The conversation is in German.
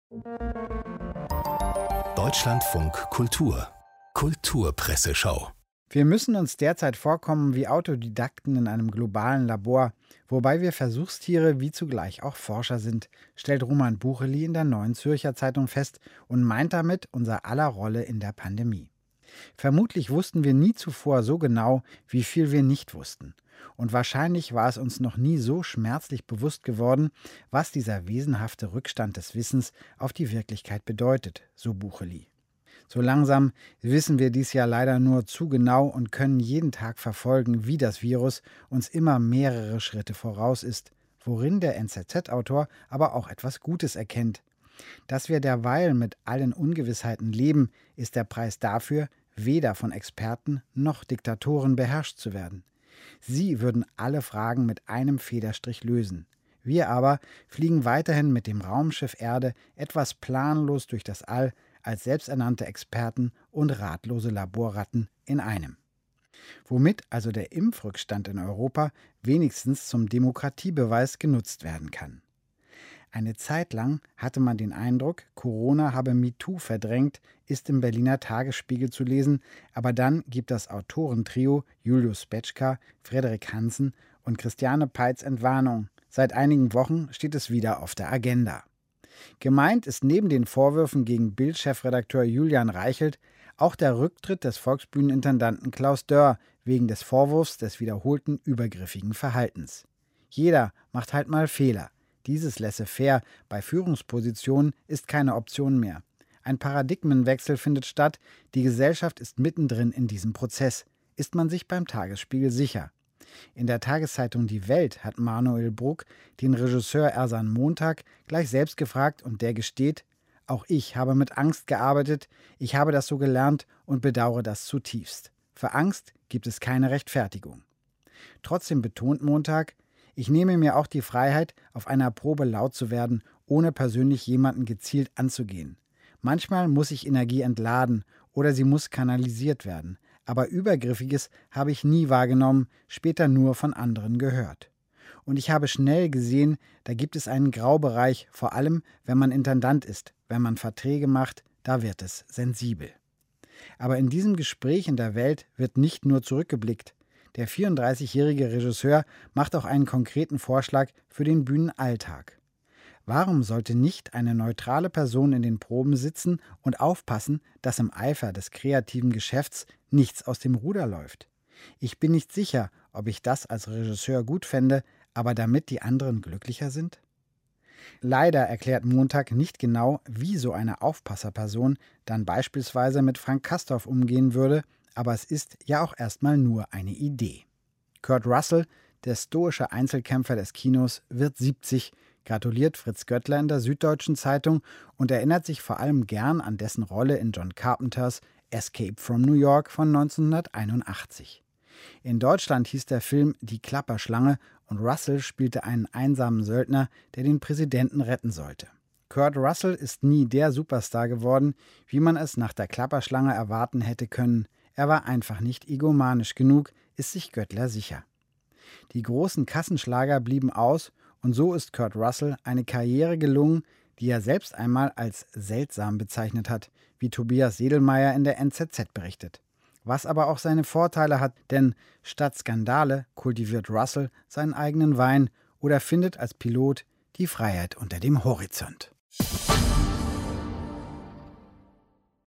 Deutschlandfunk Kultur Kulturpresseschau. Wir müssen uns derzeit vorkommen wie Autodidakten in einem globalen Labor, wobei wir Versuchstiere wie zugleich auch Forscher sind, stellt Roman Bucheli in der Neuen Zürcher Zeitung fest und meint damit unser aller Rolle in der Pandemie. Vermutlich wussten wir nie zuvor so genau, wie viel wir nicht wussten. Und wahrscheinlich war es uns noch nie so schmerzlich bewusst geworden, was dieser wesenhafte Rückstand des Wissens auf die Wirklichkeit bedeutet, so Bucheli. So langsam wissen wir dies ja leider nur zu genau und können jeden Tag verfolgen, wie das Virus uns immer mehrere Schritte voraus ist, worin der NZZ-Autor aber auch etwas Gutes erkennt. Dass wir derweil mit allen Ungewissheiten leben, ist der Preis dafür, weder von Experten noch Diktatoren beherrscht zu werden. Sie würden alle Fragen mit einem Federstrich lösen. Wir aber fliegen weiterhin mit dem Raumschiff Erde etwas planlos durch das All, als selbsternannte Experten und ratlose Laborratten in einem. Womit also der Impfrückstand in Europa wenigstens zum Demokratiebeweis genutzt werden kann. Eine Zeit lang hatte man den Eindruck, Corona habe MeToo verdrängt, ist im Berliner Tagesspiegel zu lesen, aber dann gibt das Autorentrio Julius Betschka, Frederik Hansen und Christiane Peitz Entwarnung. Seit einigen Wochen steht es wieder auf der Agenda. Gemeint ist neben den Vorwürfen gegen Bild-Chefredakteur Julian Reichelt auch der Rücktritt des Volksbühnenintendanten Klaus Dörr wegen des Vorwurfs des wiederholten übergriffigen Verhaltens. Jeder macht halt mal Fehler. Dieses Laissez-faire bei Führungspositionen ist keine Option mehr. Ein Paradigmenwechsel findet statt. Die Gesellschaft ist mittendrin in diesem Prozess. Ist man sich beim Tagesspiegel sicher? In der Tageszeitung Die Welt hat Manuel Bruck den Regisseur Ersan Montag gleich selbst gefragt und der gesteht: Auch ich habe mit Angst gearbeitet, ich habe das so gelernt und bedauere das zutiefst. Für Angst gibt es keine Rechtfertigung. Trotzdem betont Montag: Ich nehme mir auch die Freiheit, auf einer Probe laut zu werden, ohne persönlich jemanden gezielt anzugehen. Manchmal muss ich Energie entladen oder sie muss kanalisiert werden. Aber Übergriffiges habe ich nie wahrgenommen, später nur von anderen gehört. Und ich habe schnell gesehen, da gibt es einen Graubereich, vor allem wenn man Intendant ist, wenn man Verträge macht, da wird es sensibel. Aber in diesem Gespräch in der Welt wird nicht nur zurückgeblickt. Der 34-jährige Regisseur macht auch einen konkreten Vorschlag für den Bühnenalltag. Warum sollte nicht eine neutrale Person in den Proben sitzen und aufpassen, dass im Eifer des kreativen Geschäfts nichts aus dem Ruder läuft? Ich bin nicht sicher, ob ich das als Regisseur gut fände, aber damit die anderen glücklicher sind? Leider erklärt Montag nicht genau, wie so eine Aufpasserperson dann beispielsweise mit Frank Castorf umgehen würde, aber es ist ja auch erstmal nur eine Idee. Kurt Russell, der stoische Einzelkämpfer des Kinos, wird 70, gratuliert Fritz Göttler in der Süddeutschen Zeitung und erinnert sich vor allem gern an dessen Rolle in John Carpenters Escape from New York von 1981. In Deutschland hieß der Film Die Klapperschlange und Russell spielte einen einsamen Söldner, der den Präsidenten retten sollte. Kurt Russell ist nie der Superstar geworden, wie man es nach der Klapperschlange erwarten hätte können. Er war einfach nicht egomanisch genug, ist sich Göttler sicher. Die großen Kassenschlager blieben aus und so ist Kurt Russell eine Karriere gelungen, die er selbst einmal als seltsam bezeichnet hat, wie Tobias Sedelmeier in der NZZ berichtet. Was aber auch seine Vorteile hat, denn statt Skandale kultiviert Russell seinen eigenen Wein oder findet als Pilot die Freiheit unter dem Horizont.